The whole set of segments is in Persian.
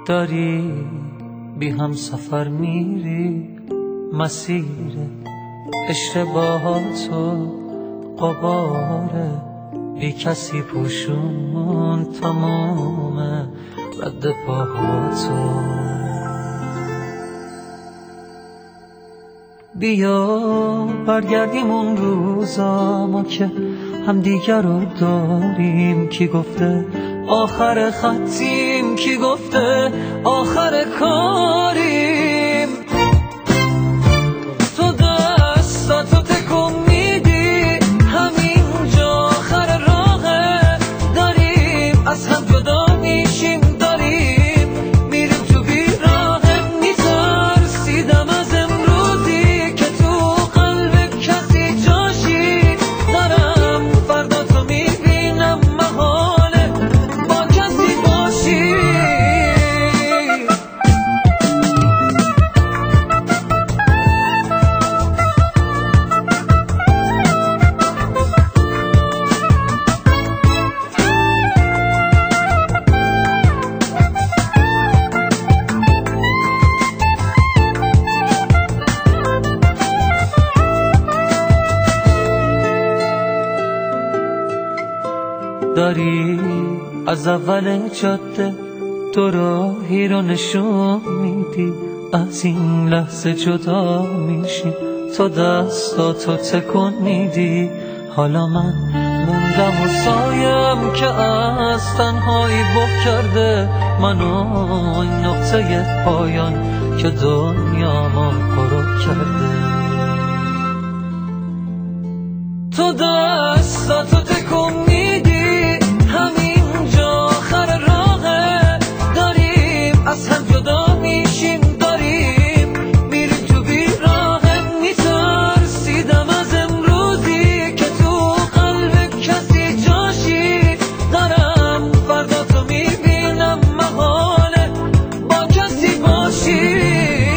داری بی هم سفر میری، مسیر اشتباهاتو قباره بی کسی پوشون تمام رد پاهاتو. بیا برگردیم اون روزا ما که هم دیگر رو داریم. کی گفته آخر خطیم، کی گفته آخر کاریم. تو دستاتو تکون میدی، همینجا آخر راهه. داریم از هم جدا میشیم، داریم میریم تو بیراهه. میترسیدم از امروزی که تو قلب کسی جاشی. دارم فردا تو میبینم محاله با کسی باشی. داری از اول جاده تو راهی رو نشون میدی. از این لحظه جدا میشیم، تو دستاتو تکون میدی. حالا من موندم و سایم که از تنهایی بغ کرده منو. این نقطه پایان که دنیا ما غروب کرده. تو دستاتو تکون میدی، همینجا آخر راهه. داریم از هم جدا میشیم، داریم میریم تو بیراهه. میترسیدم از امروزی که تو قلب کسی جاشی. دارم فردا تو میبینم محاله با کسی باشی.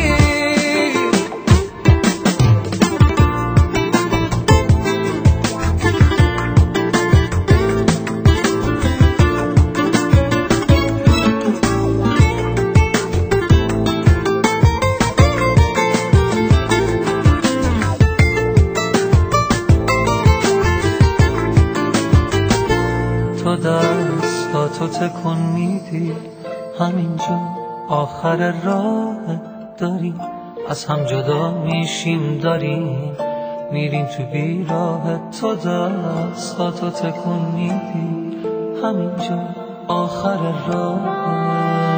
تو دستاتو تکون میدی، همینجا آخر راه. داریم از هم جدا میشیم، داریم میریم تو بیراه. تو دستاتو تکون میدی، همینجا آخر راه.